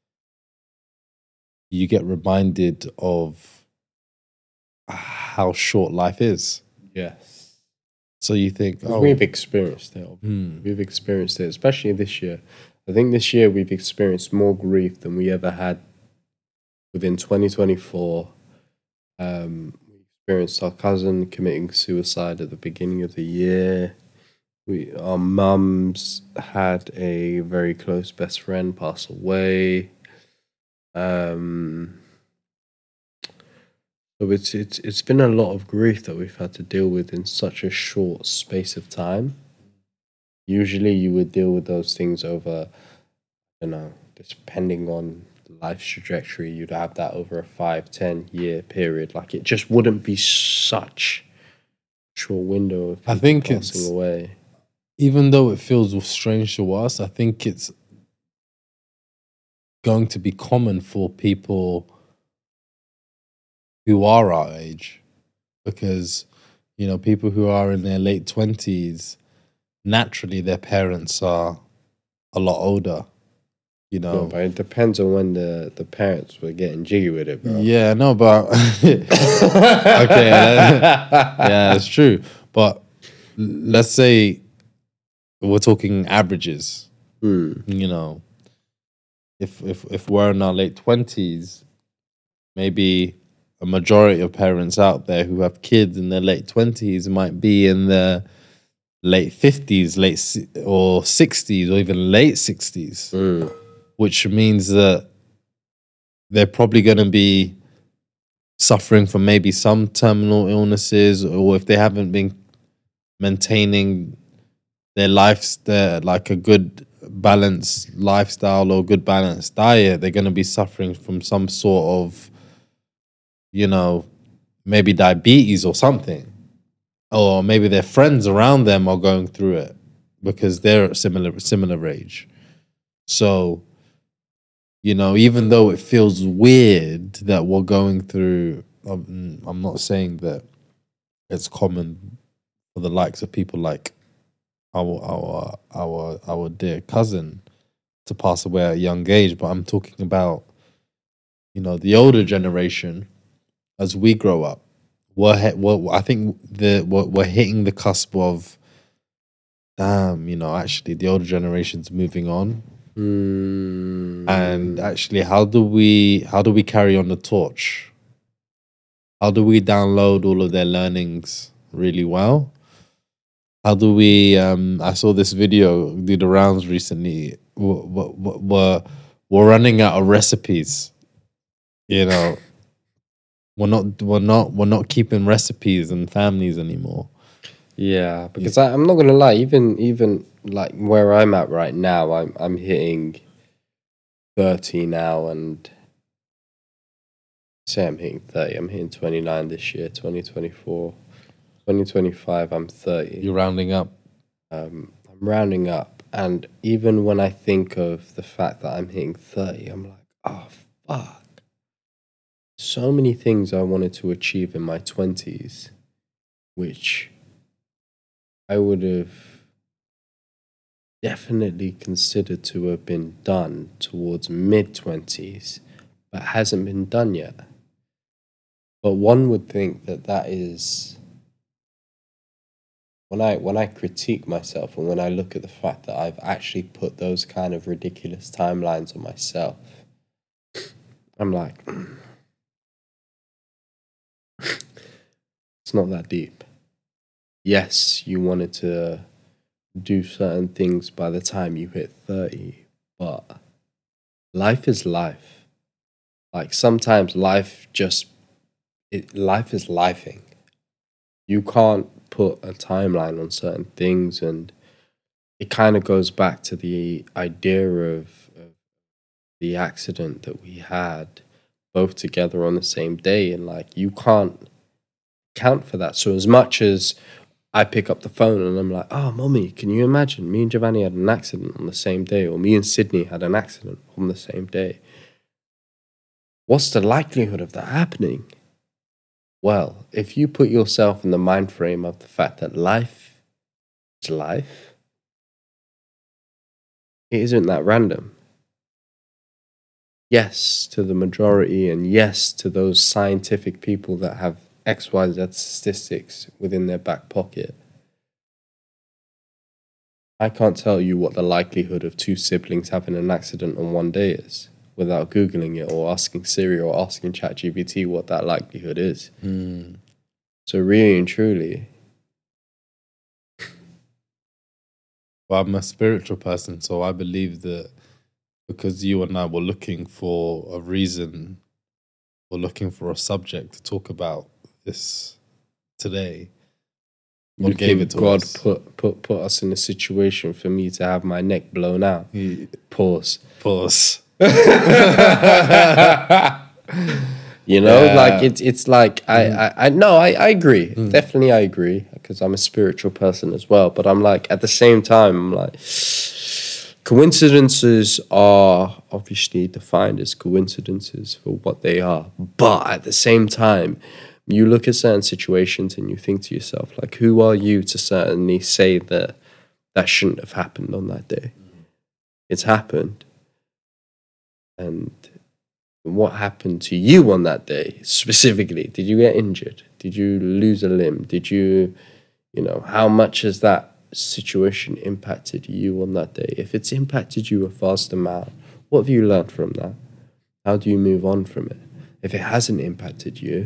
you get reminded of how short life is. Yes. So you think, oh, We've experienced it. We've experienced it, especially this year. I think this year we've experienced more grief than we ever had within 2024. We experienced our cousin committing suicide at the beginning of the year. Our mums had a very close best friend pass away. So it's been a lot of grief that we've had to deal with in such a short space of time. Usually you would deal with those things over, depending on life's trajectory, you'd have that over a 5-10 year period. Like, it just wouldn't be such a short window of people I think passing away. Even though it feels strange to us, I think it's going to be common for people who are our age, because people who are in their late 20s, naturally their parents are a lot older. No, but it depends on when the parents were getting jiggy with it, bro. Yeah, no, but okay, yeah, it's true. But let's say we're talking averages. If we're in our late 20s, maybe a majority of parents out there who have kids in their late 20s might be in their late 50s, or 60s, or even late 60s, which means that they're probably going to be suffering from maybe some terminal illnesses, or if they haven't been maintaining their like a good balanced lifestyle or good balanced diet, they're going to be suffering from some sort of maybe diabetes or something, or maybe their friends around them are going through it because they're at similar age. So, even though it feels weird that we're going through, I'm not saying that it's common for the likes of people like our dear cousin to pass away at a young age, but I'm talking about the older generation. As we grow up, I think we're hitting the cusp of, damn, actually the older generation's moving on, and actually, how do we carry on the torch? How do we download all of their learnings really well? How do we? I saw this video do the rounds recently. We're running out of recipes. We're not keeping recipes and families anymore. Yeah, because I'm not gonna lie, even like where I'm at right now, I'm hitting 30 now, and say I'm hitting 30. I'm hitting 29 this year, 2024, 2025. I'm 30. You're rounding up. I'm rounding up, and even when I think of the fact that I'm hitting 30, I'm like, oh fuck. So many things I wanted to achieve in my 20s, which I would have definitely considered to have been done towards mid-20s, but hasn't been done yet. But one would think that is, when I critique myself and when I look at the fact that I've actually put those kind of ridiculous timelines on myself, I'm like, it's not that deep. Yes, you wanted to do certain things by the time you hit 30, but life is life. Like sometimes life is lifing. You can't put a timeline on certain things, and it kind of goes back to the idea of the accident that we had both together on the same day, and like you can't account for that. So as much as I pick up the phone and I'm like, oh, mommy, can you imagine me and Giovanni had an accident on the same day, or me and Sydney had an accident on the same day? What's the likelihood of that happening? Well, if you put yourself in the mind frame of the fact that life is life, it isn't that random. Yes to the majority, and yes to those scientific people that have XYZ statistics within their back pocket. I can't tell you what the likelihood of two siblings having an accident on one day is without Googling it or asking Siri or asking ChatGPT what that likelihood is. So really and truly. Well, I'm a spiritual person, so I believe that because you and I were looking for a reason or looking for a subject to talk about this today, God gave it to God us. Put us in a situation for me to have my neck blown out. Pause. You know, like it's like I agree. Definitely I agree, because I'm a spiritual person as well. But I'm like, at the same time, I'm like, coincidences are obviously defined as coincidences for what they are. But at the same time, you look at certain situations and you think to yourself, like, who are you to certainly say that that shouldn't have happened on that day? It's happened. And what happened to you on that day specifically? Did you get injured? Did you lose a limb? Did you how much has that situation impacted you on that day? If it's impacted you a vast amount, what have you learned from that? How do you move on from it? If it hasn't impacted you,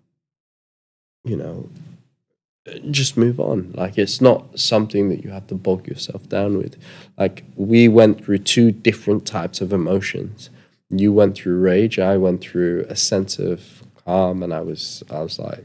just move on. Like, it's not something that you have to bog yourself down with. Like, we went through two different types of emotions. You went through rage, I went through a sense of calm, and I was like,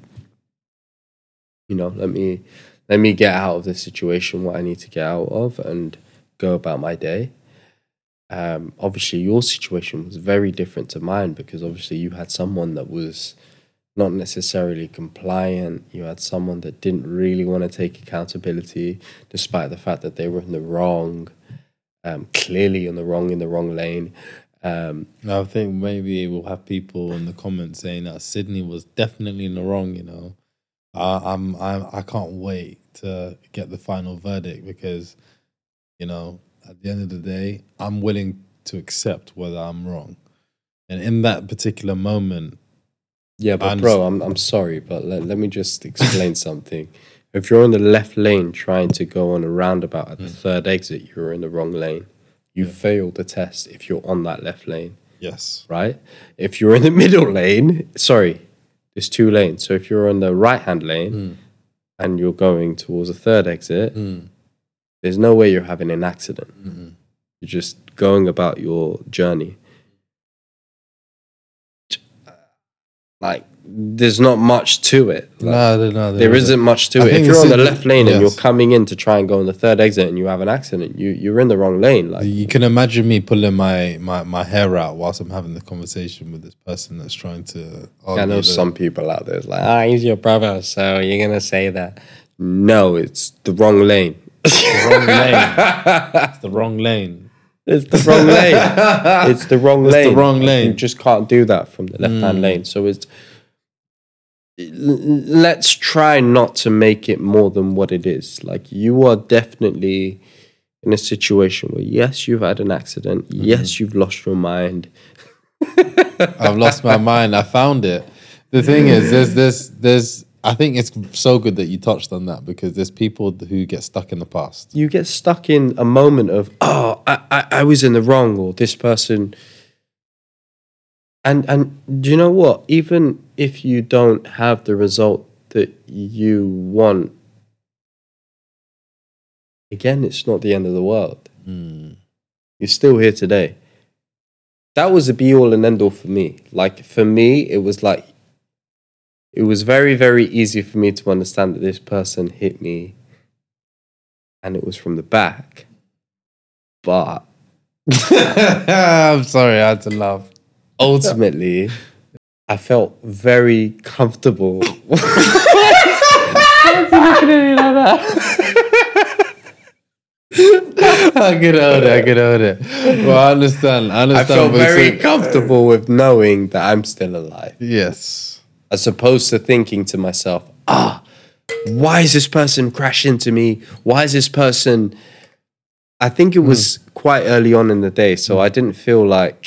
let me get out of this situation, what I need to get out of, and go about my day. Obviously your situation was very different to mine, because obviously you had someone that was not necessarily compliant. You had someone that didn't really want to take accountability, despite the fact that they were in the wrong, clearly in the wrong lane. I think maybe we'll have people in the comments saying that Sydney was definitely in the wrong. I can't wait to get the final verdict, because at the end of the day, I'm willing to accept whether I'm wrong, and in that particular moment. Yeah, but bro, I'm sorry, but let me just explain something. If you're in the left lane trying to go on a roundabout at the third exit, you're in the wrong lane. You failed the test if you're on that left lane. Yes. Right? If you're in the middle lane, there's two lanes. So if you're on the right-hand lane and you're going towards the third exit, there's no way you're having an accident. You're just going about your journey. Like, there's not much to it. Like, no, there isn't much to it. If you're on the left lane and you're coming in to try and go on the third exit and you have an accident, you're in the wrong lane. Like, you can imagine me pulling my hair out whilst I'm having the conversation with this person that's trying to argue. I know some people out there is like, he's your brother, so you're gonna say that. No, it's the wrong lane. It's the wrong lane. It's the wrong lane. It's the wrong lane. It's the wrong lane. You just can't do that from the left-hand lane. So let's try not to make it more than what it is. Like, you are definitely in a situation where, yes, you've had an accident. Yes, you've lost your mind. I've lost my mind. I found it. The thing is, there's I think it's so good that you touched on that, because there's people who get stuck in the past. You get stuck in a moment of, I was in the wrong, or this person. And do you know what? Even if you don't have the result that you want, again, it's not the end of the world. You're still here today. that was a be all and end all for me. Like for me, it was very, very easy for me to understand that this person hit me and it was from the back. But I'm sorry, I had to laugh. ultimately, I felt very comfortable. I get hold it. Well, I understand. I felt very comfortable with knowing that I'm still alive. Yes. As opposed to thinking to myself, why is this person crash into me? Why is this person... I think it was quite early on in the day, so I didn't feel like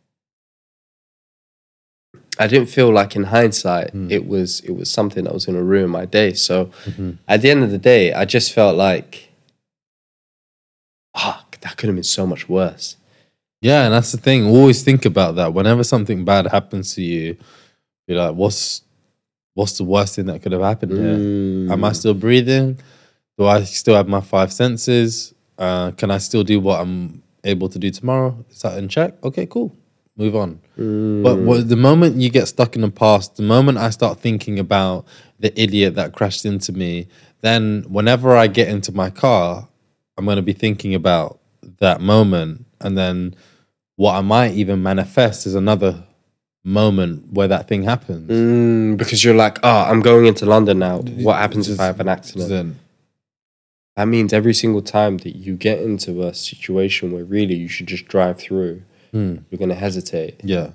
in hindsight it was something that was going to ruin my day. So at the end of the day, I just felt like, that could have been so much worse. Yeah, and that's the thing. Always think about that. Whenever something bad happens to you, you're like, what's the worst thing that could have happened here? Am I still breathing? Do I still have my 5 senses? Can I still do what I'm able to do tomorrow? Is that in check? Okay, cool. Move on. But the moment you get stuck in the past, the moment I start thinking about the idiot that crashed into me, then whenever I get into my car, I'm going to be thinking about that moment. And then what I might even manifest is another moment where that thing happens. Because you're like, I'm going into London now. What happens if I have an accident? That means every single time that you get into a situation where really you should just drive through, you're going to hesitate. Yeah.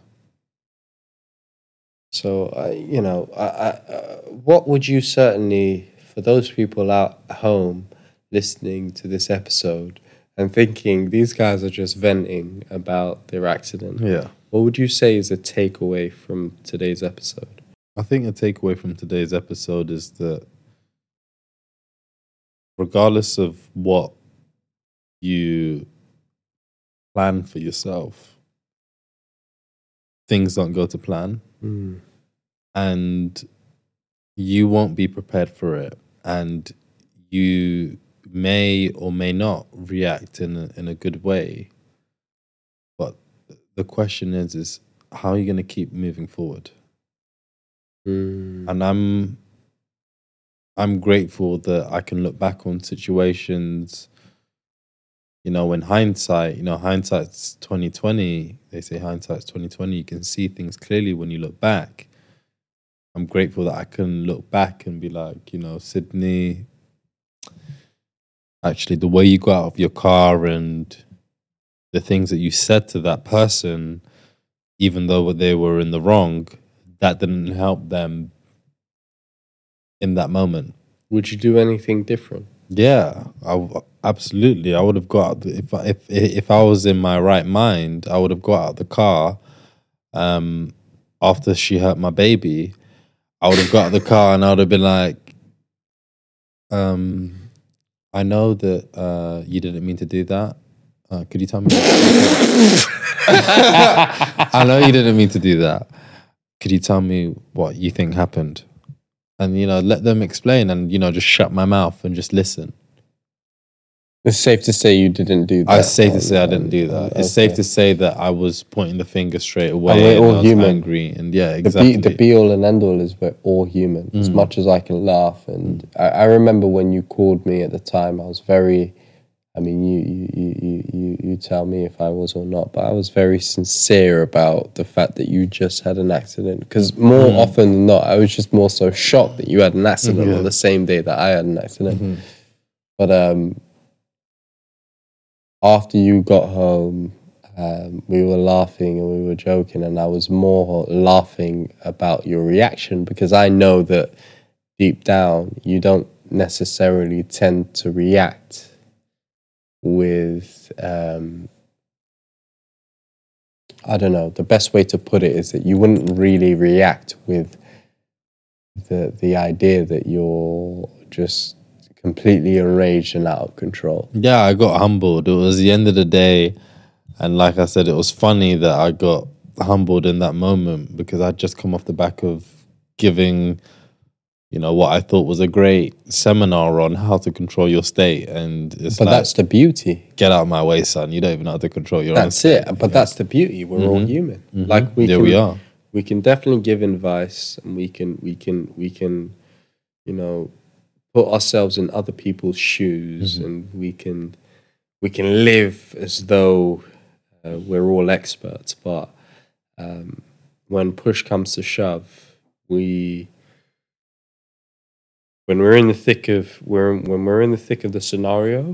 So, what would you certainly, for those people out at home listening to this episode and thinking these guys are just venting about their accident, what would you say is a takeaway from today's episode? I think a takeaway from today's episode is that regardless of what you plan for yourself, things don't go to plan. And you won't be prepared for it. And you may or may not react in a good way. But the question is how are you going to keep moving forward? And I'm grateful that I can look back on situations, in hindsight, hindsight's 2020. They say hindsight's 2020. You can see things clearly when you look back. I'm grateful that I can look back and be like, Sydney, actually the way you got out of your car and the things that you said to that person, even though they were in the wrong, that didn't help them in that moment. Would you do anything different? Yeah, absolutely. I would have got if I was in my right mind, I would have got out of the car after she hurt my baby. I would have got out of the car and I would have been like, I know that you didn't mean to do that. Could you tell me? I know you didn't mean to do that. Could you tell me what you think happened? And, let them explain and, just shut my mouth and just listen. It's safe to say you didn't do that. It's safe to say I didn't do that. It's safe to say that I was pointing the finger straight away. And we're all I was human. Angry. And yeah, exactly. The be all and end all is we're all human. As much as I can laugh. And I remember when you called me at the time, I was very... you tell me if I was or not, but I was very sincere about the fact that you just had an accident. Because more often than not, I was just more so shocked that you had an accident on the same day that I had an accident. But after you got home, we were laughing and we were joking, and I was more laughing about your reaction because I know that deep down you don't necessarily tend to react with I don't know, the best way to put it is that you wouldn't really react with the idea that you're just completely enraged and out of control. Yeah, I got humbled. It was the end of the day, and like I said, it was funny that I got humbled in that moment because I'd just come off the back of giving what I thought was a great seminar on how to control your state, and it's But that's the beauty. get out of my way, son. You don't even know how to control your own That's state. it. But that's the beauty. We're all human. Like We are. we can definitely give advice, and we can, put ourselves in other people's shoes, and we can live as though we're all experts. But when push comes to shove, when we're in the thick of the scenario,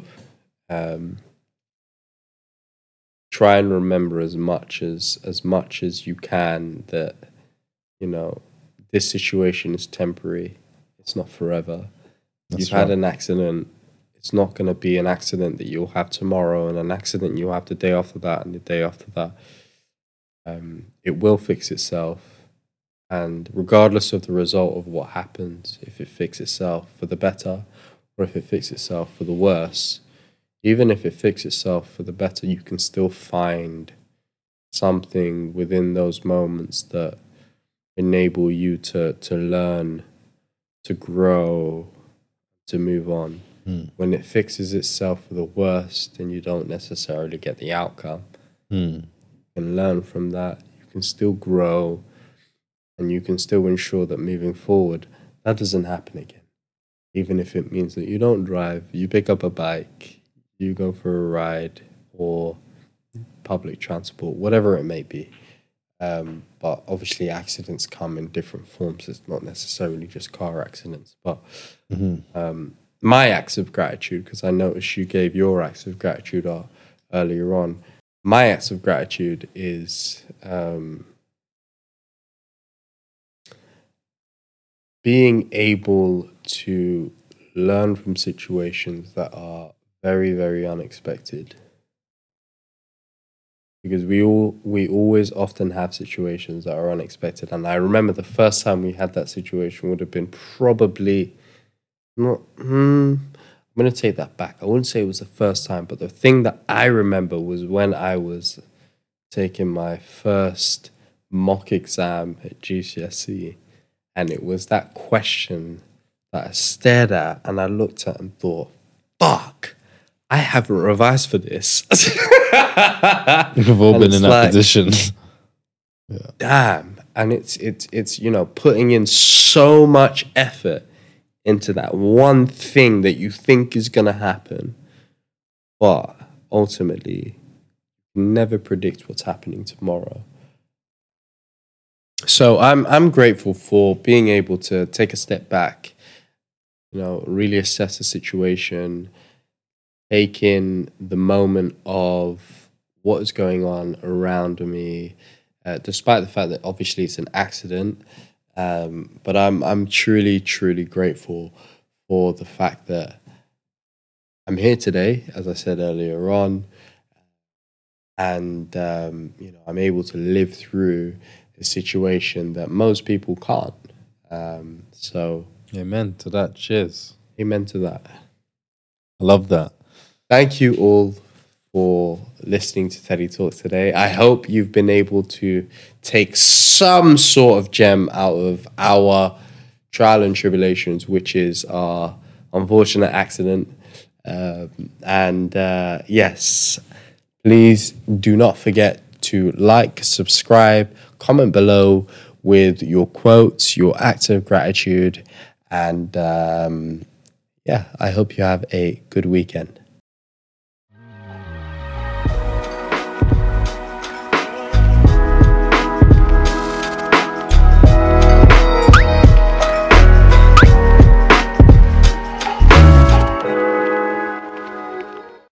try and remember as much as you can that this situation is temporary. It's not forever. You've had an accident. It's not going to be an accident that you'll have tomorrow, and an accident you'll have the day after that, and the day after that. It will fix itself. And regardless of the result of what happens, if it fixes itself for the better or if it fixes itself for the worse, even if it fixes itself for the better, you can still find something within those moments that enable you to learn, to grow, to move on. When it fixes itself for the worst, then you don't necessarily get the outcome. You can learn from that. You can still grow. And you can still ensure that moving forward, that doesn't happen again. Even if it means that you don't drive, you pick up a bike, you go for a ride, or public transport, whatever it may be. But obviously accidents come in different forms. It's not necessarily just car accidents. But my acts of gratitude, because I noticed you gave your acts of gratitude earlier on, my acts of gratitude is... being able to learn from situations that are very, very unexpected. Because we always often have situations that are unexpected. And I remember the first time we had that situation would have been probably not... I'm going to take that back. I wouldn't say it was the first time, but the thing that I remember was when I was taking my first mock exam at GCSE. And it was that question that I stared at and I looked at and thought, fuck, I haven't revised for this. We've all been in that position. Damn. And it's putting in so much effort into that one thing that you think is going to happen. But ultimately, you never predict what's happening tomorrow. So I'm grateful for being able to take a step back, really assess the situation, take in the moment of what is going on around me, despite the fact that obviously it's an accident. But I'm truly, truly grateful for the fact that I'm here today, as I said earlier on, and I'm able to live through a situation that most people can't. So amen to that. Cheers. Amen to that. I love that. Thank you all for listening to Teddy Talk today. I hope you've been able to take some sort of gem out of our trial and tribulations, which is our unfortunate accident. Yes, please do not forget to like, subscribe, comment below with your quotes, your acts of gratitude, and I hope you have a good weekend.